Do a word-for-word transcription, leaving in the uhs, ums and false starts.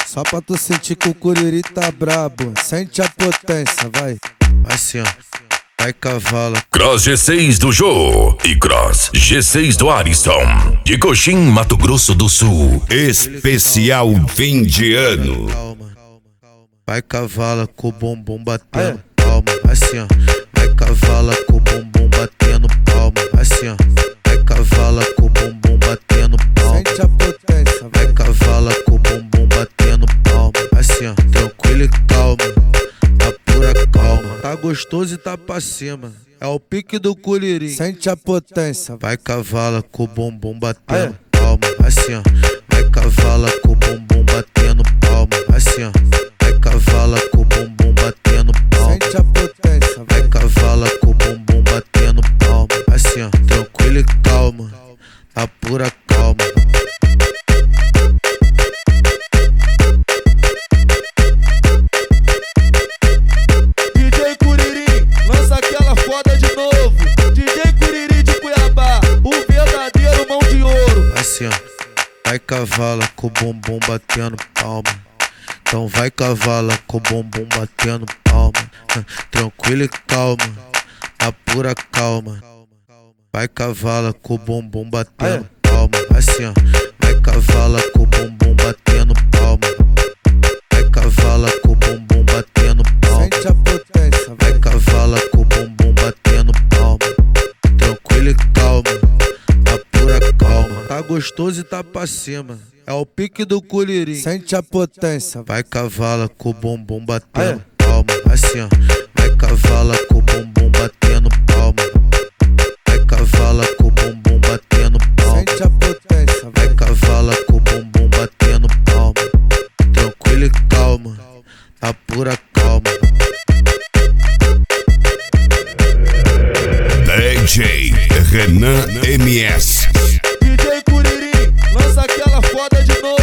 Só pra tu sentir que o Curiri tá brabo. Sente a potência, vai. Assim, ó. Vai cavala. Cross G seis do Jô e Cross G seis do Ariston, de Coxim, Mato Grosso do Sul. Especial fim de ano. Calma. Vai cavala com o bumbum batendo palma. Assim, ó. Vai cavala com o bumbum batendo palma. Assim, ó. Vai cavala com o bumbum batendo palma. Sente a potência, vai. Vai cavala com o bumbum batendo palma. Assim, ó. Tranquilo e calma. Na pura calma. Tá gostoso e tá pra cima. É o pique do Curiri. Sente a potência. Vai cavala com o bumbum batendo palma. Assim, ó. Vai cavala com o bumbum batendo palma. Assim, ó. Vai cavala com o bumbum batendo palma. Sente a potência. Vai cavala com o bumbum batendo palma. Assim, ó. Tranquilo e calma. Na pura calma. D J Curiri, lança aquela foda de novo. D J Curiri de Cuiabá, o verdadeiro mão de ouro. Assim, ó. Vai cavala com o bumbum batendo palma. Então vai cavala com o bumbum batendo palma. Tranquilo e calma, na pura calma. Vai cavala com o bumbum batendo palma. Assim, ó. Vai cavala com o bumbum batendo palma. Vai cavala com o bumbum batendo palma. Sente a potência, vai. Vai cavala com o bumbum batendo palma. Tranquilo e calma, na pura calma. Tá gostoso e tá pra cima. É o pique do Curiri. Sente a potência. Vai cavala com o bumbum batendo palma. Assim, ó. Vai cavala com o bumbum batendo palma. Vai cavala com o bumbum batendo palma. Sente a potência. Vai cavala com o bumbum batendo palma. Tranquilo e calma, na pura calma. D J Renan M S. D J Curiri, lança aquela foda de novo.